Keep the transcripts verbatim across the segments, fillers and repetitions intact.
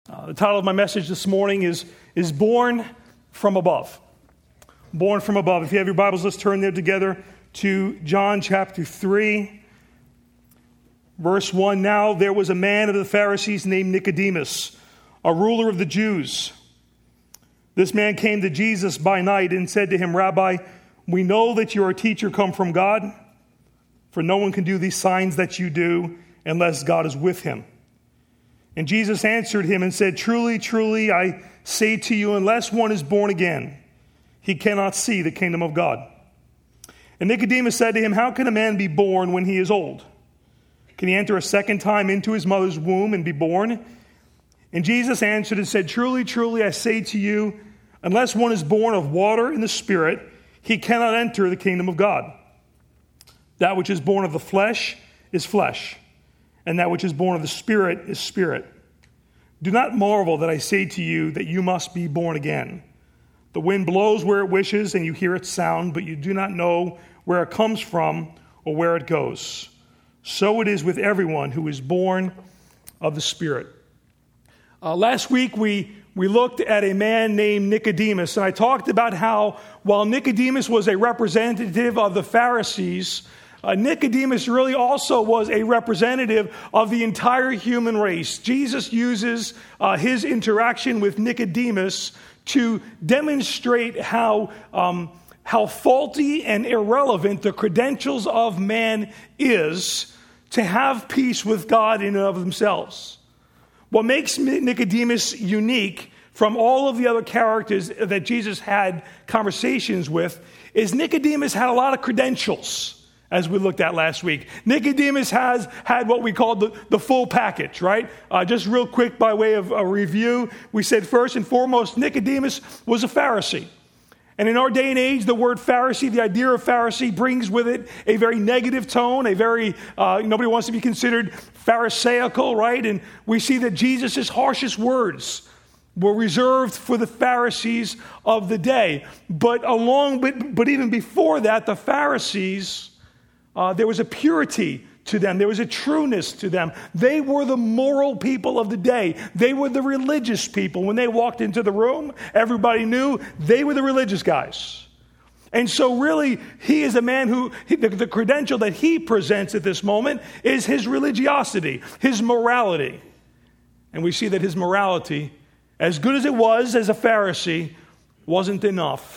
Uh, the title of my message this morning is, is Born from Above. Born from Above. If you have your Bibles, let's turn there together to John chapter three, verse one. Now there was a man of the Pharisees named Nicodemus, a ruler of the Jews. This man came to Jesus by night and said to him, Rabbi, we know that you are a teacher come from God, for no one can do these signs that you do unless God is with him. And Jesus answered him and said, Truly, truly, I say to you, unless one is born again, he cannot see the kingdom of God. And Nicodemus said to him, How can a man be born when he is old? Can he enter a second time into his mother's womb and be born? And Jesus answered and said, Truly, truly, I say to you, unless one is born of water and the Spirit, he cannot enter the kingdom of God. That which is born of the flesh is flesh, and that which is born of the Spirit is spirit. Do not marvel that I say to you that you must be born again. The wind blows where it wishes, and you hear its sound, but you do not know where it comes from or where it goes. So it is with everyone who is born of the Spirit. Uh, last week we, we looked at a man named Nicodemus, and I talked about how while Nicodemus was a representative of the Pharisees, Uh, Nicodemus really also was a representative of the entire human race. Jesus uses uh, his interaction with Nicodemus to demonstrate how, um, how faulty and irrelevant the credentials of man is to have peace with God in and of themselves. What makes Nicodemus unique from all of the other characters that Jesus had conversations with is Nicodemus had a lot of credentials. As we looked at last week, Nicodemus has had what we call the, the full package, right? Uh, just real quick by way of a review, we said first and foremost, Nicodemus was a Pharisee. And in our day and age, the word Pharisee, the idea of Pharisee brings with it a very negative tone, a very, uh, nobody wants to be considered Pharisaical, right? And we see that Jesus' harshest words were reserved for the Pharisees of the day. But along with, but even before that, the Pharisees, Uh, there was a purity to them. There was a trueness to them. They were the moral people of the day. They were the religious people. When they walked into the room, everybody knew they were the religious guys. And so really, he is a man who, he, the, the credential that he presents at this moment is his religiosity, his morality. And we see that his morality, as good as it was as a Pharisee, wasn't enough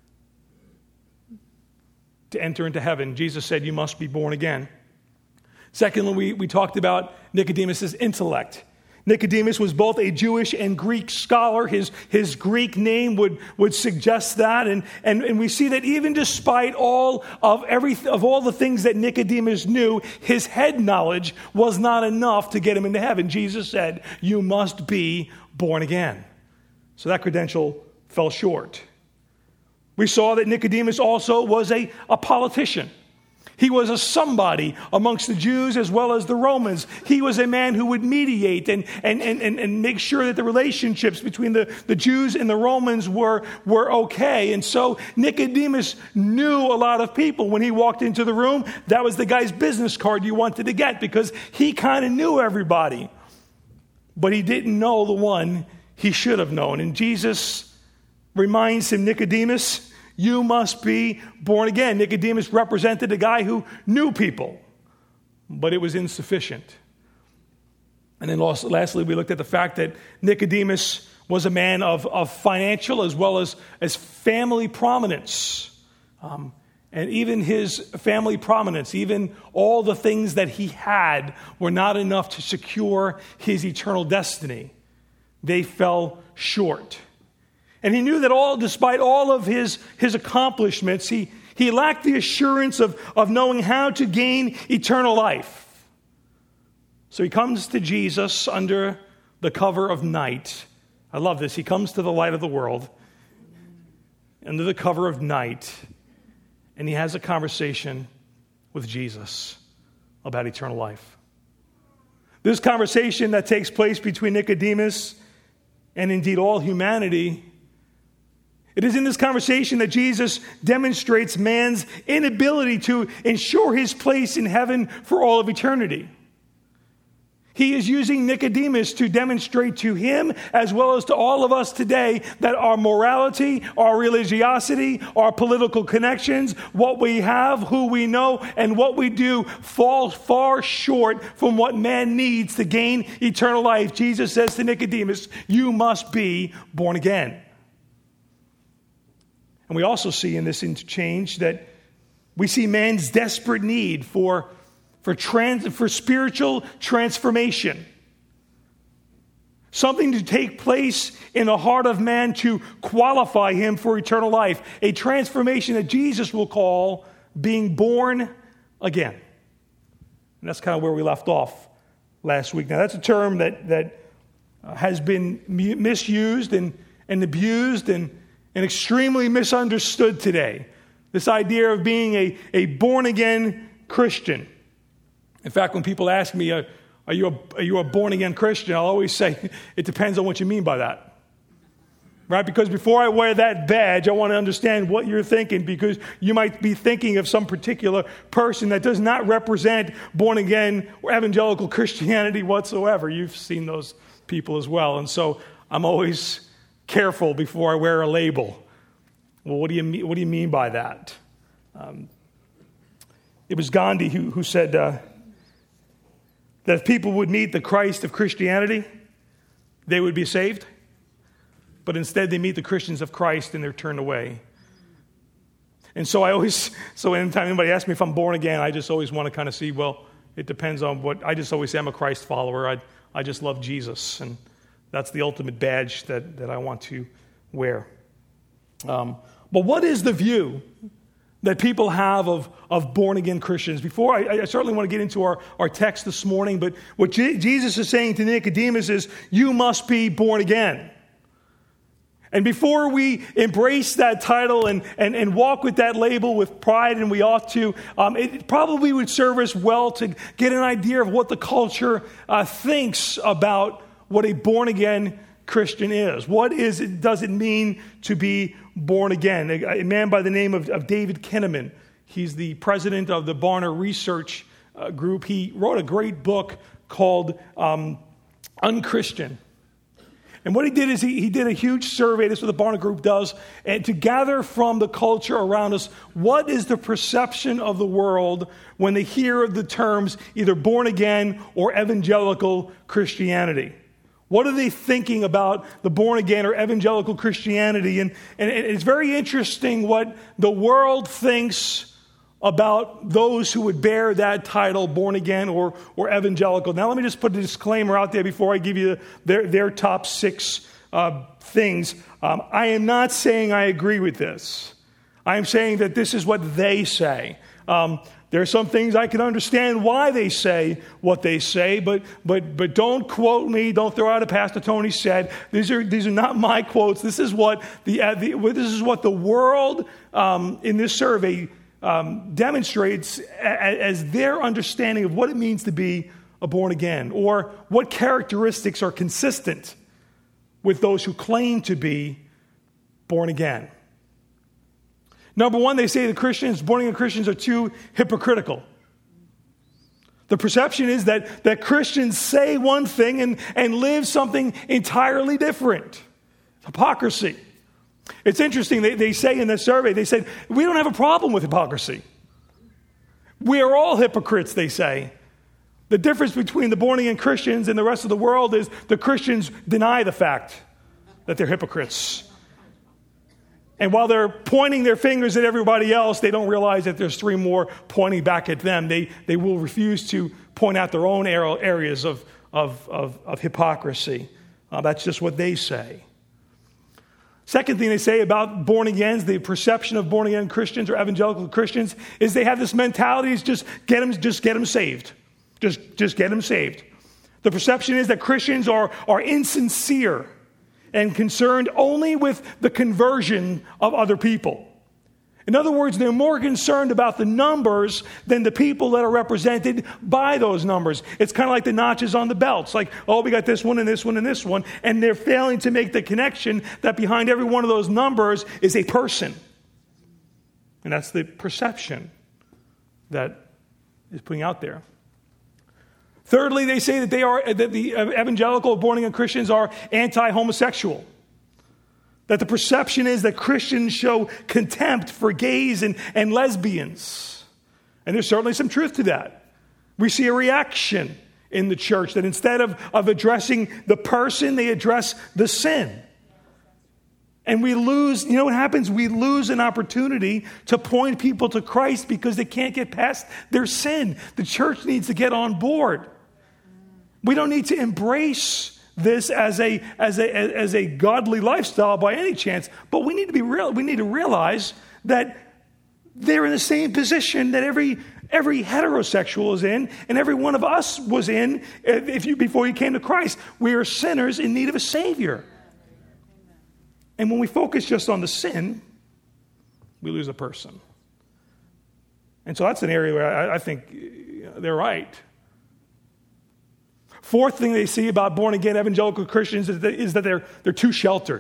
to enter into heaven. Jesus said, you must be born again. Secondly, we, we talked about Nicodemus' intellect. Nicodemus was both a Jewish and Greek scholar. His, his Greek name would, would suggest that. And, and, and we see that even despite all of, every, of all the things that Nicodemus knew, his head knowledge was not enough to get him into heaven. Jesus said, you must be born again. So that credential fell short. We saw that Nicodemus also was a, a politician. He was a somebody amongst the Jews as well as the Romans. He was a man who would mediate and, and, and, and make sure that the relationships between the, the Jews and the Romans were, were okay. And so Nicodemus knew a lot of people. When he walked into the room, that was the guy's business card you wanted to get because he kind of knew everybody. But he didn't know the one he should have known. And Jesus reminds him, Nicodemus, you must be born again. Nicodemus represented a guy who knew people, but it was insufficient. And then lastly, we looked at the fact that Nicodemus was a man of, of financial as well as, as family prominence. Um, and even his family prominence, even all the things that he had were not enough to secure his eternal destiny. They fell short. And he knew that all, despite all of his, his accomplishments, he, he lacked the assurance of, of knowing how to gain eternal life. So he comes to Jesus under the cover of night. I love this. He comes to the light of the world under the cover of night, and he has a conversation with Jesus about eternal life. This conversation that takes place between Nicodemus and indeed all humanity, it is in this conversation that Jesus demonstrates man's inability to ensure his place in heaven for all of eternity. He is using Nicodemus to demonstrate to him, as well as to all of us today, that our morality, our religiosity, our political connections, what we have, who we know, and what we do falls far short from what man needs to gain eternal life. Jesus says to Nicodemus, you must be born again. And we also see in this interchange that we see man's desperate need for For, trans, for spiritual transformation. Something to take place in the heart of man to qualify him for eternal life. A transformation that Jesus will call being born again. And that's kind of where we left off last week. Now, that's a term that, that has been misused and, and abused and, and extremely misunderstood today. This idea of being a, a born-again Christian. In fact, when people ask me, uh, are you a, are you a born-again Christian? I'll always say, it depends on what you mean by that. Right? Because before I wear that badge, I want to understand what you're thinking, because you might be thinking of some particular person that does not represent born-again or evangelical Christianity whatsoever. You've seen those people as well. And so I'm always careful before I wear a label. Well, what do you mean, what do you mean by that? Um, it was Gandhi who, who said... Uh, that if people would meet the Christ of Christianity, they would be saved. But instead they meet the Christians of Christ and they're turned away. And so I always, so anytime anybody asks me if I'm born again, I just always want to kind of see, well, it depends on what, I just always say I'm a Christ follower. I, I just love Jesus. And that's the ultimate badge that, that I want to wear. Um, but what is the view that people have of, of born-again Christians? Before, I, I certainly want to get into our, our text this morning, but what J- Jesus is saying to Nicodemus is, you must be born again. And before we embrace that title and, and, and walk with that label with pride, and we ought to, um, it probably would serve us well to get an idea of what the culture uh, thinks about what a born-again Christian is. What is it, does it mean to be born again? A, a man by the name of, of David Kinnaman, he's the president of the Barna Research uh, Group. He wrote a great book called um, Unchristian. And what he did is he, he did a huge survey, this is what the Barna Group does, and to gather from the culture around us, what is the perception of the world when they hear the terms either born again or evangelical Christianity? What are they thinking about the born-again or evangelical Christianity? And, and it's very interesting what the world thinks about those who would bear that title, born-again or, or evangelical. Now, let me just put a disclaimer out there before I give you their, their top six uh, things. Um, I am not saying I agree with this. I am saying that this is what they say. Um, There are some things I can understand why they say what they say, but but but don't quote me. Don't throw out a Pastor Tony said. These are these are not my quotes. This is what the, uh, the this is what the world um, in this survey um, demonstrates as, as their understanding of what it means to be a born again, or what characteristics are consistent with those who claim to be born again. Number one, they say the Christians, born-again Christians, are too hypocritical. The perception is that, that Christians say one thing and, and live something entirely different. Hypocrisy. It's interesting, they, they say in this survey, they said, we don't have a problem with hypocrisy. We are all hypocrites, they say. The difference between the born-again Christians and the rest of the world is the Christians deny the fact that they're hypocrites. And while they're pointing their fingers at everybody else, they don't realize that there's three more pointing back at them. They they will refuse to point out their own areas of, of, of, of hypocrisy. Uh, that's just what they say. Second thing they say about born-agains, the perception of born-again Christians or evangelical Christians, is they have this mentality is just get them, just get them saved. Just, just get them saved. The perception is that Christians are, are insincere and concerned only with the conversion of other people. In other words, they're more concerned about the numbers than the people that are represented by those numbers. It's kind of like the notches on the belts. Like, oh, we got this one and this one and this one. And they're failing to make the connection that behind every one of those numbers is a person. And that's the perception that is putting out there. Thirdly, they say that they are that the evangelical born-again Christians are anti-homosexual. That the perception is that Christians show contempt for gays and, and lesbians. And there's certainly some truth to that. We see a reaction in the church that instead of, of addressing the person, they address the sin. And we lose, you know what happens? We lose an opportunity to point people to Christ because they can't get past their sin. The church needs to get on board. We don't need to embrace this as a as a as a godly lifestyle by any chance, but we need to be real. We need to realize that they're in the same position that every every heterosexual is in, and every one of us was in if you before you came to Christ. We are sinners in need of a Savior. And when we focus just on the sin, we lose a person. And so that's an area where I, I think they're right. Fourth thing they see about born-again evangelical Christians is that, is that they're, they're too sheltered.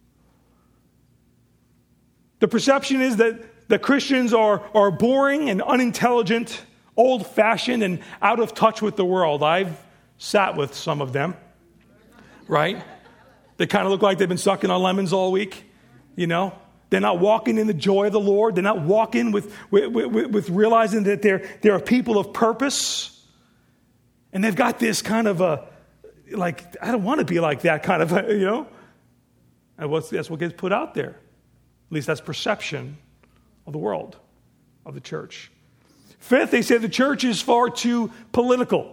The perception is that the Christians are, are boring and unintelligent, old-fashioned and out of touch with the world. I've sat with some of them, right? They kind of look like they've been sucking on lemons all week, you know? They're not walking in the joy of the Lord. They're not walking with, with, with, with realizing that they're, they're a people of purpose. And they've got this kind of a, like, I don't want to be like that kind of, a, you know? And what's, that's what gets put out there. At least that's perception of the world, of the church. Fifth, they say the church is far too political.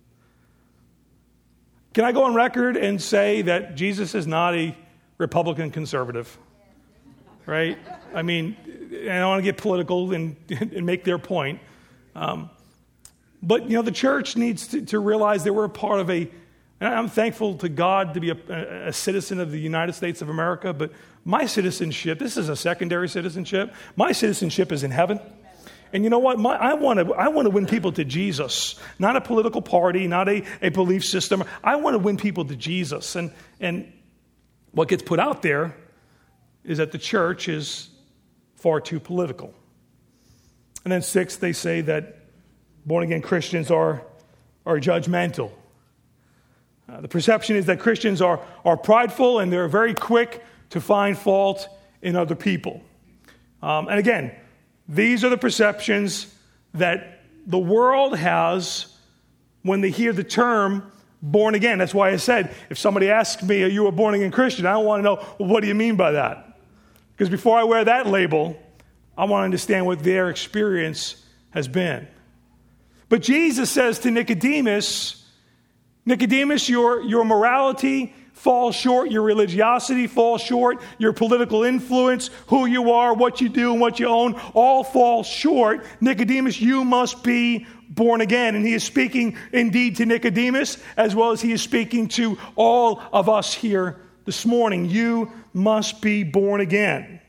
Can I go on record and say that Jesus is not a Republican conservative? Right? I mean, and I want to get political and, and make their point. Um, but, you know, the church needs to, to realize that we're a part of a, and I'm thankful to God to be a, a citizen of the United States of America, but my citizenship, this is a secondary citizenship. My citizenship is in heaven. And you know what? My, I want to I want to win people to Jesus, not a political party, not a, a belief system. I want to win people to Jesus. And, and what gets put out there is that the church is far too political. And then sixth, they say that born-again Christians are, are judgmental. Uh, the perception is that Christians are, are prideful and they're very quick to find fault in other people. Um, and again, these are the perceptions that the world has when they hear the term born again. That's why I said, if somebody asks me, are you a born-again Christian? I don't want to know, well, what do you mean by that? Because before I wear that label, I want to understand what their experience has been. But Jesus says to Nicodemus, Nicodemus, your, your morality falls short, your religiosity falls short, your political influence, who you are, what you do, and what you own, all falls short. Nicodemus, you must be born again. And he is speaking indeed to Nicodemus, as well as he is speaking to all of us here this morning. You must be born again.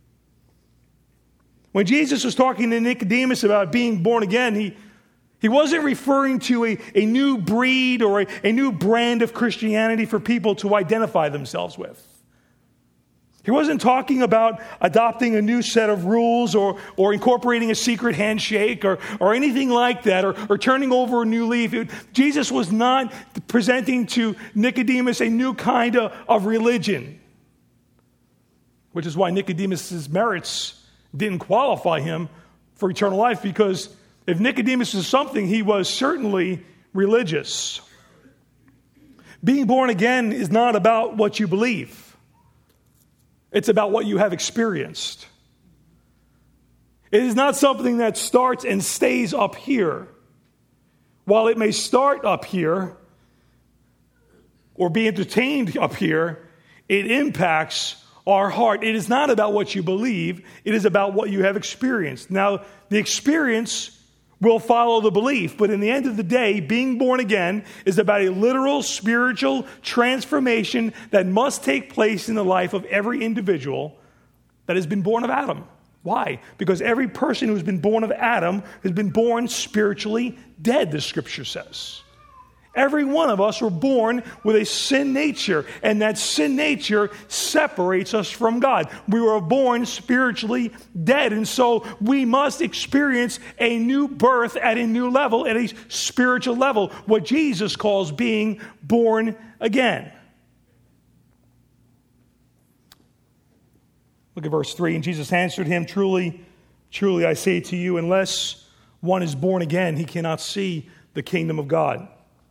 When Jesus was talking to Nicodemus about being born again, he He wasn't referring to a, a new breed or a, a new brand of Christianity for people to identify themselves with. He wasn't talking about adopting a new set of rules or, or incorporating a secret handshake or, or anything like that or, or turning over a new leaf. It, Jesus was not presenting to Nicodemus a new kind of, of religion, which is why Nicodemus' merits didn't qualify him for eternal life, because if Nicodemus is something, he was certainly religious. Being born again is not about what you believe. It's about what you have experienced. It is not something that starts and stays up here. While it may start up here or be entertained up here, it impacts our heart. It is not about what you believe. It is about what you have experienced. Now, the experience will follow the belief. But in the end of the day, being born again is about a literal spiritual transformation that must take place in the life of every individual that has been born of Adam. Why? Because every person who has been born of Adam has been born spiritually dead, the scripture says. Every one of us were born with a sin nature, and that sin nature separates us from God. We were born spiritually dead, and so we must experience a new birth at a new level, at a spiritual level, what Jesus calls being born again. Look at verse three. And Jesus answered him, Truly, truly, I say to you, unless one is born again, he cannot see the kingdom of God.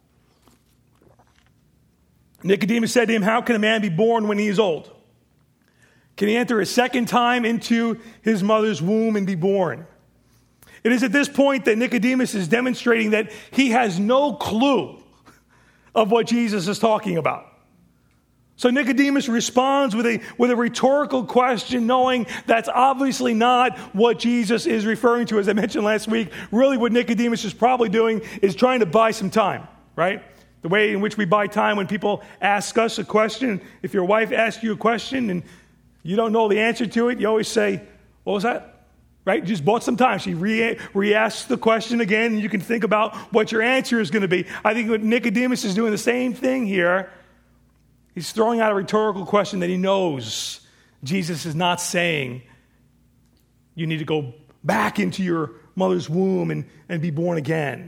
Nicodemus said to him, How can a man be born when he is old? Can he enter a second time into his mother's womb and be born? It is at this point that Nicodemus is demonstrating that he has no clue of what Jesus is talking about. So Nicodemus responds with a, with a rhetorical question, knowing that's obviously not what Jesus is referring to. As I mentioned last week, really what Nicodemus is probably doing is trying to buy some time, right? The way in which we buy time when people ask us a question. If your wife asks you a question and you don't know the answer to it, you always say, what was that? Right? You just bought some time. She re- re-asks the question again, and you can think about what your answer is going to be. I think what Nicodemus is doing the same thing here. He's throwing out a rhetorical question that he knows Jesus is not saying you need to go back into your mother's womb and, and be born again.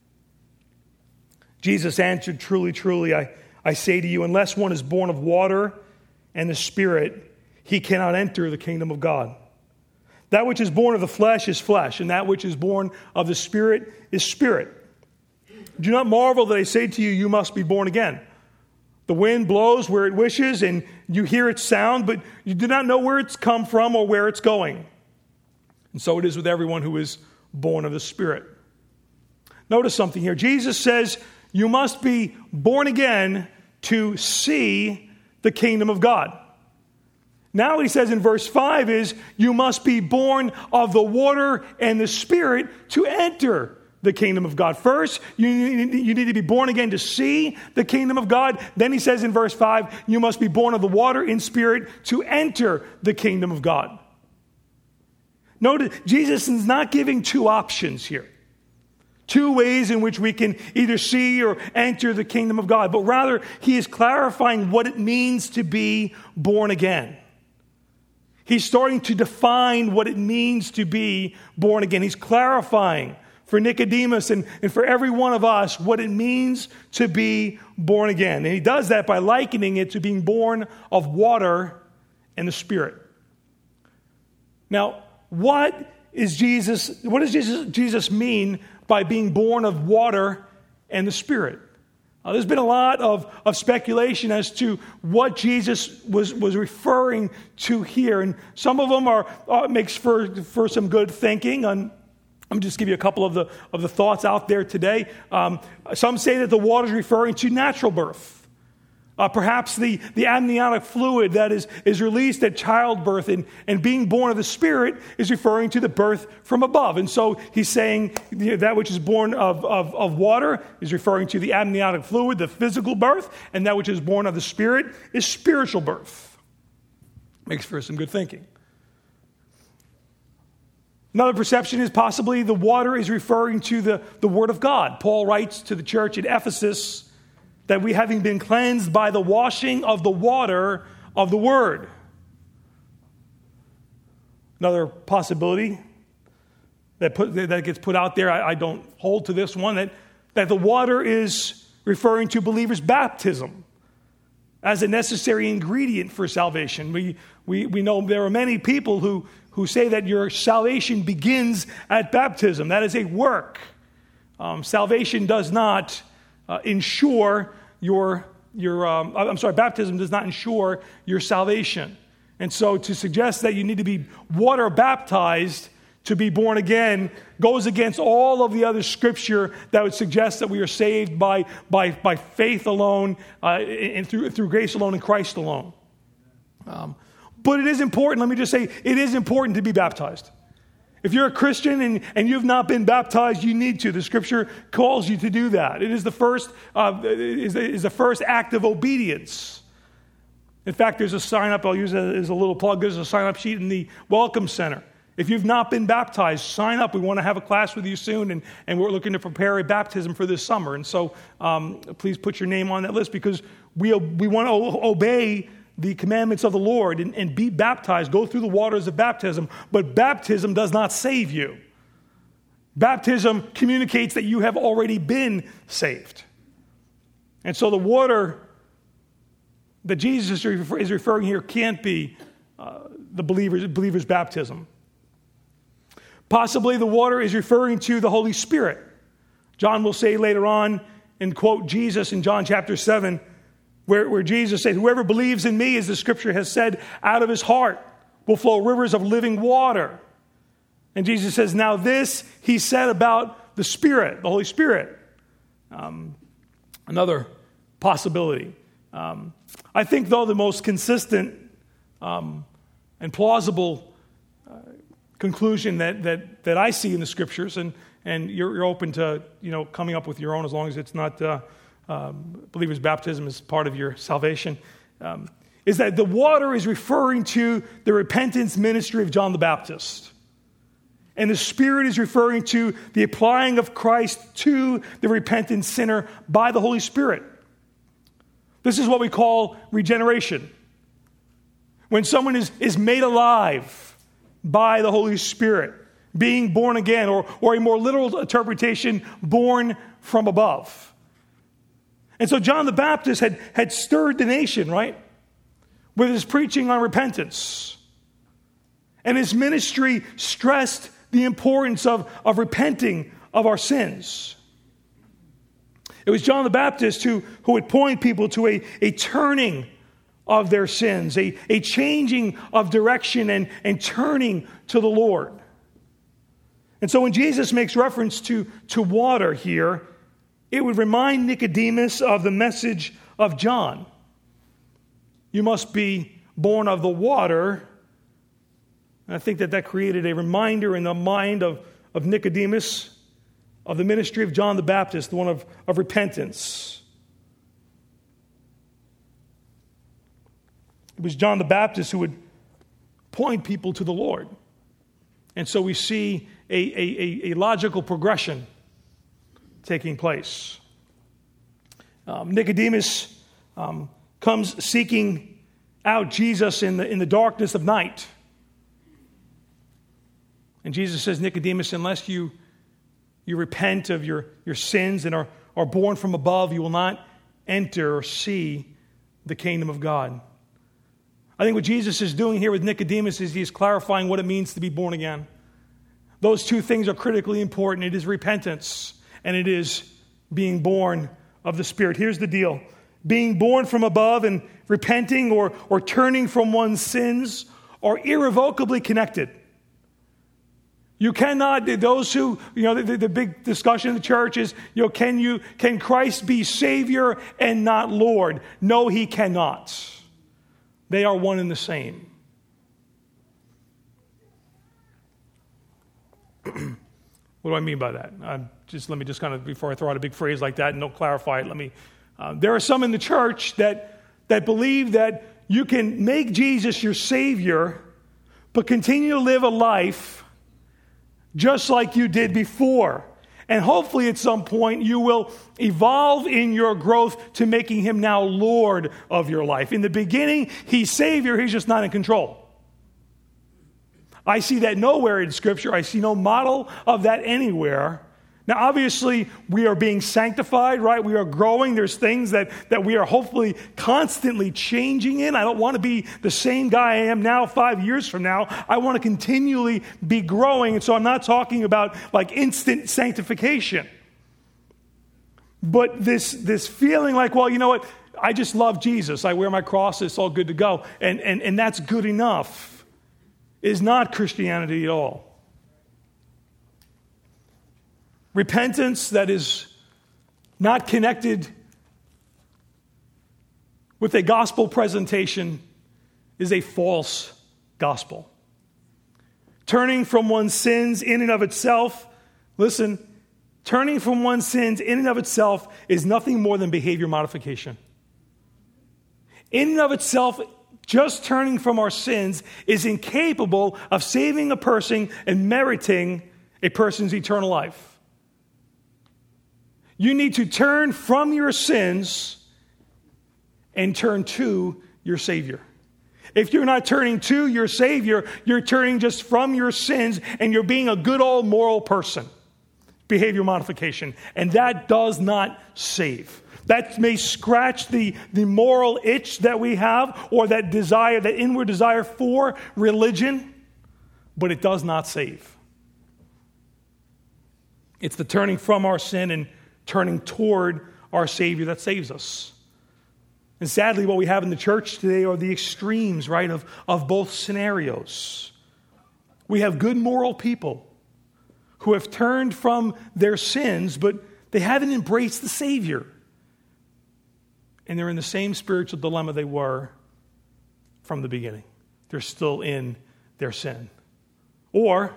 Jesus answered, Truly, truly, I, I say to you, unless one is born of water and the Spirit, he cannot enter the kingdom of God. That which is born of the flesh is flesh, and that which is born of the Spirit is spirit. Do not marvel that I say to you, you must be born again. The wind blows where it wishes, and you hear its sound, but you do not know where it's come from or where it's going. And so it is with everyone who is born of the Spirit. Notice something here. Jesus says, you must be born again to see the kingdom of God. Now what he says in verse five is, you must be born of the water and the Spirit to enter the kingdom of God. First, you you need to be born again to see the kingdom of God. Then he says in verse five, you must be born of the water and Spirit to enter the kingdom of God. Notice, Jesus is not giving two options here. Two ways in which we can either see or enter the kingdom of God. But rather, he is clarifying what it means to be born again. He's starting to define what it means to be born again. He's clarifying for Nicodemus and, and for every one of us what it means to be born again. And he does that by likening it to being born of water and the Spirit. Now, what is Jesus, what does Jesus, Jesus mean by being born of water and the Spirit? Uh, there's been a lot of, of speculation as to what Jesus was, was referring to here. And some of them are uh, makes for, for some good thinking. And let me just give you a couple of the, of the thoughts out there today. Um, some say that the water is referring to natural birth. Uh, perhaps the, the amniotic fluid that is, is released at childbirth and, and being born of the Spirit is referring to the birth from above. And so he's saying, you know, that which is born of, of, of water is referring to the amniotic fluid, the physical birth, and that which is born of the Spirit is spiritual birth. Makes for some good thinking. Another perception is possibly the water is referring to the, the Word of God. Paul writes to the church at Ephesus that we, having been cleansed by the washing of the water of the Word. Another possibility that put, that gets put out there, I, I don't hold to this one, that, that the water is referring to believers' baptism as a necessary ingredient for salvation. We, we, we know there are many people who, who say that your salvation begins at baptism. That is a work. Um, salvation does not uh, ensure your, your um, I'm sorry, baptism does not ensure your salvation. And so to suggest that you need to be water baptized to be born again goes against all of the other scripture that would suggest that we are saved by, by, by faith alone, uh, and through, through grace alone and Christ alone. Um, but it is important, let me just say, it is important to be baptized. If you're a Christian and, and you've not been baptized, you need to. The scripture calls you to do that. It is the first, uh, is, is the first act of obedience. In fact, there's a sign up, I'll use it as a little plug, there's a sign up sheet in the Welcome Center. If you've not been baptized, sign up. We want to have a class with you soon, and, and we're looking to prepare a baptism for this summer. And so um, please put your name on that list, because we, we want to obey the commandments of the Lord and, and be baptized, go through the waters of baptism. But baptism does not save you. Baptism communicates that you have already been saved. And so the water that Jesus is referring here can't be uh, the believer's, believer's baptism. Possibly the water is referring to the Holy Spirit. John will say later on, and quote Jesus in John chapter seven, where, where Jesus said, whoever believes in me, as the scripture has said, out of his heart will flow rivers of living water. And Jesus says, now this he said about the Spirit, the Holy Spirit. Um, another possibility. Um, I think, though, the most consistent um, and plausible uh, conclusion that, that that I see in the scriptures, and and you're, you're open to you know coming up with your own as long as it's not uh, um, believer's baptism is part of your salvation, um, is that the water is referring to the repentance ministry of John the Baptist. And the Spirit is referring to the applying of Christ to the repentant sinner by the Holy Spirit. This is what we call regeneration. When someone is, is made alive by the Holy Spirit, being born again, or, or a more literal interpretation, born from above. And so John the Baptist had, had stirred the nation, right, with his preaching on repentance. And his ministry stressed the importance of, of repenting of our sins. It was John the Baptist who, who would point people to a, a turning of their sins, a, a changing of direction and, and turning to the Lord. And so when Jesus makes reference to, to water here, it would remind Nicodemus of the message of John. You must be born of the water. And I think that that created a reminder in the mind of, of Nicodemus of the ministry of John the Baptist, the one of, of repentance. It was John the Baptist who would point people to the Lord. And so we see a, a, a logical progression taking place. Um, Nicodemus um, comes seeking out Jesus in the, in the darkness of night. And Jesus says, Nicodemus, unless you, you repent of your, your sins and are, are born from above, you will not enter or see the kingdom of God. I think what Jesus is doing here with Nicodemus is he's clarifying what it means to be born again. Those two things are critically important. It is repentance and it is being born of the Spirit. Here's the deal. Being born from above and repenting or, or turning from one's sins are irrevocably connected. You cannot, those who, you know, the, the big discussion in the church is, you know, can you, can Christ be Savior and not Lord? No, he cannot. They are one and the same. What do I mean by that? Uh, just let me just kind of, before I throw out a big phrase like that and don't clarify it, let me, uh, there are some in the church that, that believe that you can make Jesus your Savior, but continue to live a life just like you did before. And hopefully at some point you will evolve in your growth to making him now Lord of your life. In the beginning, he's Savior, he's just not in control. I see that nowhere in Scripture. I see no model of that anywhere. Now, obviously, we are being sanctified, right? We are growing. There's things that, that we are hopefully constantly changing in. I don't want to be the same guy I am now five years from now. I want to continually be growing. And so I'm not talking about like instant sanctification. But this, this feeling like, well, you know what? I just love Jesus. I wear my cross. It's all good to go. And, and, and that's good enough is not Christianity at all. Repentance that is not connected with a gospel presentation is a false gospel. Turning from one's sins in and of itself, listen, turning from one's sins in and of itself is nothing more than behavior modification. In and of itself, Just turning from our sins is incapable of saving a person and meriting a person's eternal life. You need to turn from your sins and turn to your Savior. If you're not turning to your Savior, you're turning just from your sins and you're being a good old moral person. Behavior modification. And that does not save. That may scratch the, the moral itch that we have, or that desire, that inward desire for religion, but it does not save. It's the turning from our sin and turning toward our Savior that saves us. And sadly, what we have in the church today are the extremes, right, of, of both scenarios. We have good moral people who have turned from their sins, but they haven't embraced the Savior. And they're in the same spiritual dilemma they were from the beginning. They're still in their sin. Or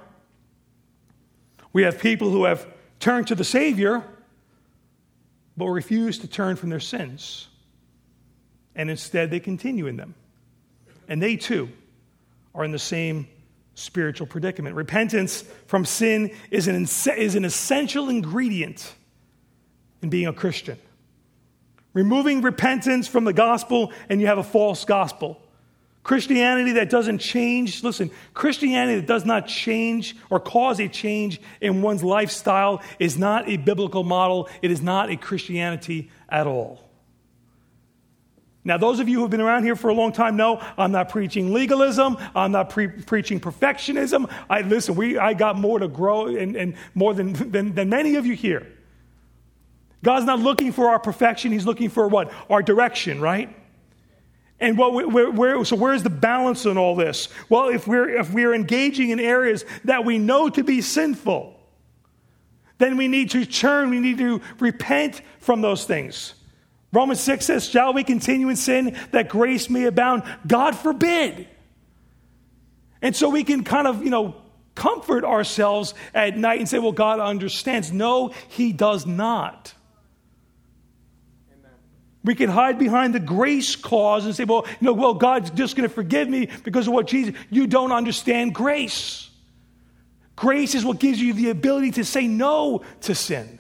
we have people who have turned to the Savior, but refuse to turn from their sins. And instead they continue in them. And they too are in the same spiritual predicament. Repentance from sin is an, is an essential ingredient in being a Christian. Removing repentance from the gospel and you have a false gospel. Christianity that doesn't change, listen, Christianity that does not change or cause a change in one's lifestyle is not a biblical model. It is not a Christianity at all. Now, those of you who have been around here for a long time know I'm not preaching legalism. I'm not pre- preaching perfectionism. I listen. We I got more to grow and, and more than, than than many of you here. God's not looking for our perfection. He's looking for what? Our direction, right? And what we, where, where so where's the balance in all this? Well, if we're if we're engaging in areas that we know to be sinful, then we need to turn. We need to repent from those things. Romans six says, shall we continue in sin that grace may abound? God forbid. And so we can kind of, you know, comfort ourselves at night and say, well, God understands. No, he does not. Amen. We can hide behind the grace clause and say, well, you know, well, God's just going to forgive me because of what Jesus. You don't understand grace. Grace is what gives you the ability to say no to sin.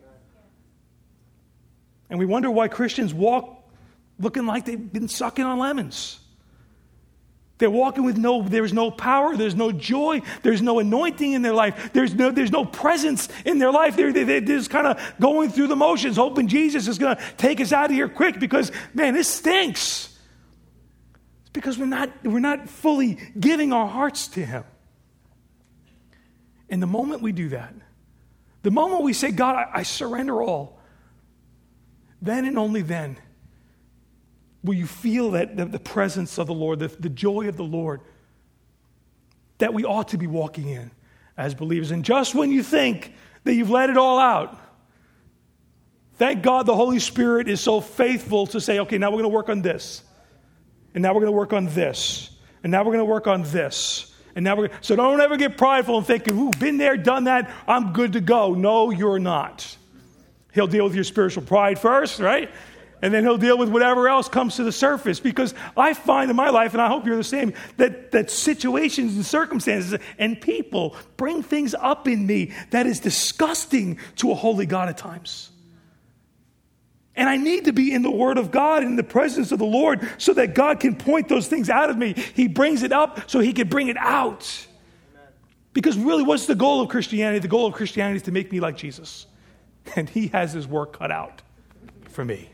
And we wonder why Christians walk looking like they've been sucking on lemons. They're walking with no, there's no power, there's no joy, there's no anointing in their life, there's no, there's no presence in their life. They're, they're just kind of going through the motions, hoping Jesus is going to take us out of here quick because, man, this stinks. It's because we're not, we're not fully giving our hearts to him. And the moment we do that, the moment we say, God, I, I surrender all, then and only then will you feel that the, the presence of the Lord, the, the joy of the Lord that we ought to be walking in as believers. And just when you think that you've let it all out, thank God the Holy Spirit is so faithful to say, okay, now we're going to work on this. And now we're going to work on this. And now we're going to work on this. And now we're gonna, so don't ever get prideful and think, ooh, been there, done that, I'm good to go. No, you're not. He'll deal with your spiritual pride first, right? And then he'll deal with whatever else comes to the surface. Because I find in my life, and I hope you're the same, that, that situations and circumstances and people bring things up in me that is disgusting to a holy God at times. And I need to be in the Word of God, in the presence of the Lord, so that God can point those things out of me. He brings it up so he can bring it out. Because really, what's the goal of Christianity? The goal of Christianity is to make me like Jesus. And he has his work cut out for me.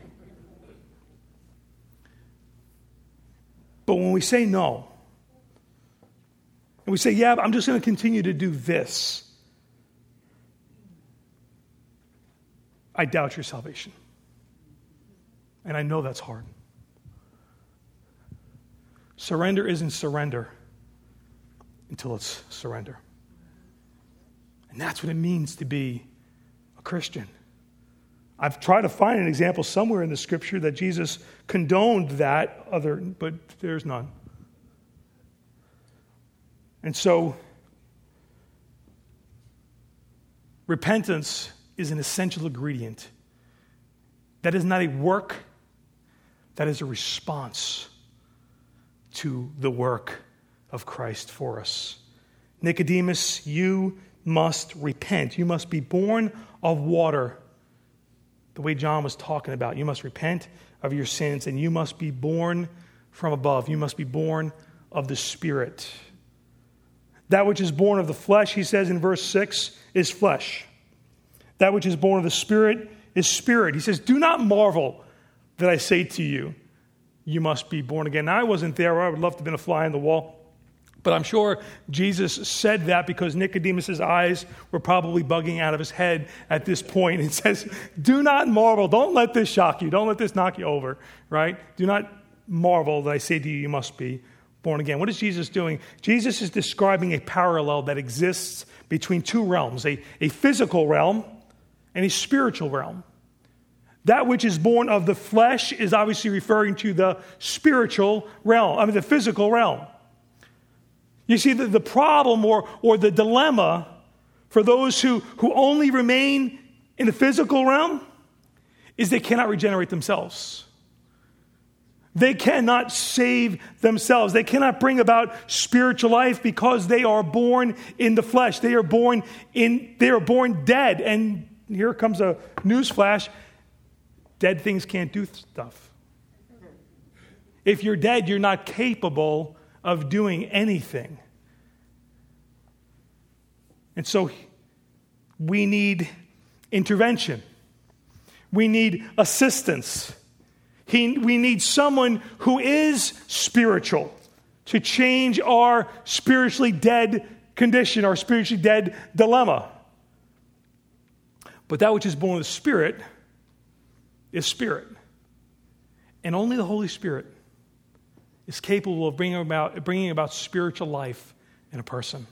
But when we say no, and we say, yeah, I'm just going to continue to do this, I doubt your salvation. And I know that's hard. Surrender isn't surrender until it's surrender. And that's what it means to be a Christian. I've tried to find an example somewhere in the scripture that Jesus condoned that other, but there's none. And so, repentance is an essential ingredient. That is not a work, that is a response to the work of Christ for us. Nicodemus, you must repent. You must be born of water, the way John was talking about. You must repent of your sins, and you must be born from above. You must be born of the Spirit. That which is born of the flesh, he says in verse six, is flesh. That which is born of the Spirit is spirit. He says, do not marvel that I say to you, you must be born again. Now, I wasn't there. I would love to have been a fly on the wall. But I'm sure Jesus said that because Nicodemus' eyes were probably bugging out of his head at this point. It says, do not marvel. Don't let this shock you. Don't let this knock you over, right? Do not marvel that I say to you, you must be born again. What is Jesus doing? Jesus is describing a parallel that exists between two realms, a, a physical realm and a spiritual realm. That which is born of the flesh is obviously referring to the spiritual realm, I mean the physical realm. You see, the, the problem or, or the dilemma for those who, who only remain in the physical realm is they cannot regenerate themselves. They cannot save themselves. They cannot bring about spiritual life because they are born in the flesh. They are born in. They are born dead. And here comes a news flash. Dead things can't do stuff. If you're dead, you're not capable of doing anything. And so we need intervention. We need assistance. He, we need someone who is spiritual to change our spiritually dead condition, our spiritually dead dilemma. But that which is born of the Spirit is spirit. And only the Holy Spirit is capable of bringing about, bringing about spiritual life in a person.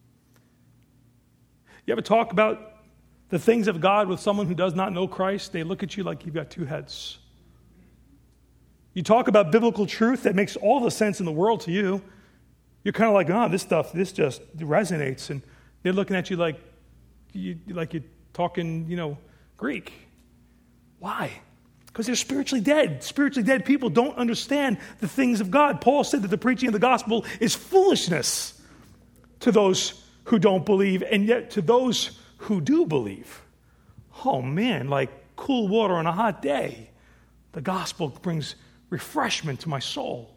You ever talk about the things of God with someone who does not know Christ? They look at you like you've got two heads. You talk about biblical truth that makes all the sense in the world to you. You're kind of like, oh, this stuff, this just resonates. And they're looking at you like, you, like you're talking, you know, Greek. Why? Because they're spiritually dead. Spiritually dead people don't understand the things of God. Paul said that the preaching of the gospel is foolishness to those who don't believe, and yet to those who do believe. Oh man, like cool water on a hot day. The gospel brings refreshment to my soul.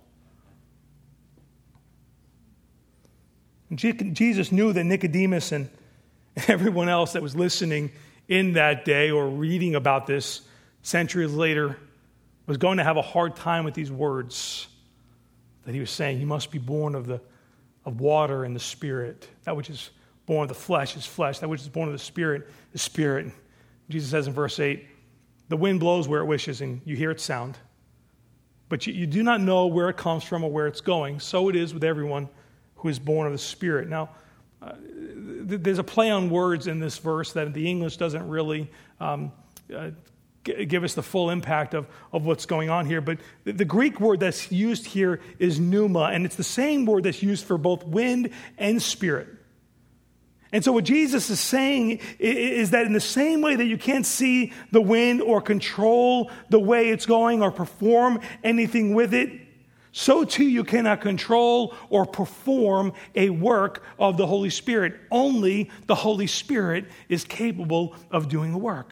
And Jesus knew that Nicodemus and everyone else that was listening in that day or reading about this centuries later was going to have a hard time with these words that he was saying. You must be born of the of water and the Spirit. That which is born of the flesh is flesh. That which is born of the Spirit is spirit. Jesus says in verse eight, the wind blows where it wishes and you hear its sound, but you, you do not know where it comes from or where it's going. So it is with everyone who is born of the Spirit. Now, uh, th- there's a play on words in this verse that the English doesn't really um, uh, give us the full impact of, of what's going on here. But the, the Greek word that's used here is pneuma, and it's the same word that's used for both wind and spirit. And so what Jesus is saying is that in the same way that you can't see the wind or control the way it's going or perform anything with it, so too you cannot control or perform a work of the Holy Spirit. Only the Holy Spirit is capable of doing the work.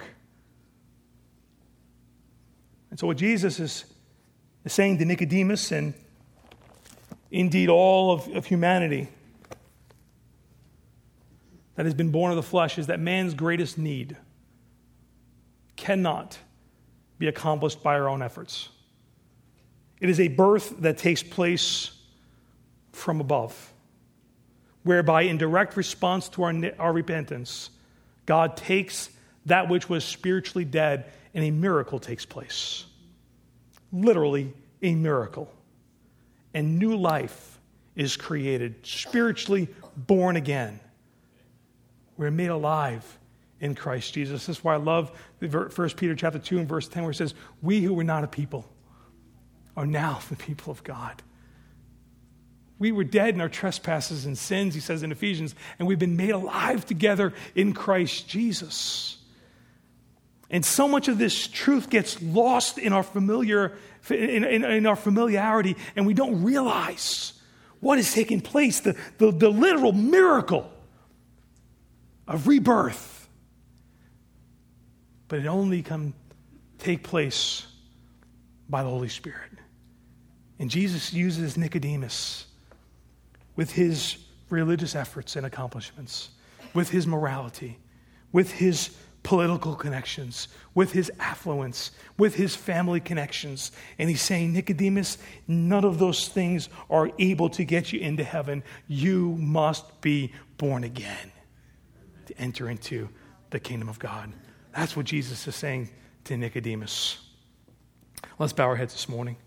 And so what Jesus is, is saying to Nicodemus and indeed all of, of humanity that has been born of the flesh is that man's greatest need cannot be accomplished by our own efforts. It is a birth that takes place from above, whereby in direct response to our, our repentance, God takes that which was spiritually dead and a miracle takes place. Literally a miracle. And new life is created, spiritually born again. We're made alive in Christ Jesus. This is why I love First Peter chapter two and verse ten where it says, we who were not a people are now the people of God. We were dead in our trespasses and sins, he says in Ephesians, and we've been made alive together in Christ Jesus. And so much of this truth gets lost in our familiar, in, in, in our familiarity, and we don't realize what is taking place, the, the, the literal miracle of rebirth. But it only can take place by the Holy Spirit. And Jesus uses Nicodemus with his religious efforts and accomplishments, with his morality, with his political connections, with his affluence, with his family connections. And he's saying, Nicodemus, none of those things are able to get you into heaven. You must be born again to enter into the kingdom of God. That's what Jesus is saying to Nicodemus. Let's bow our heads this morning.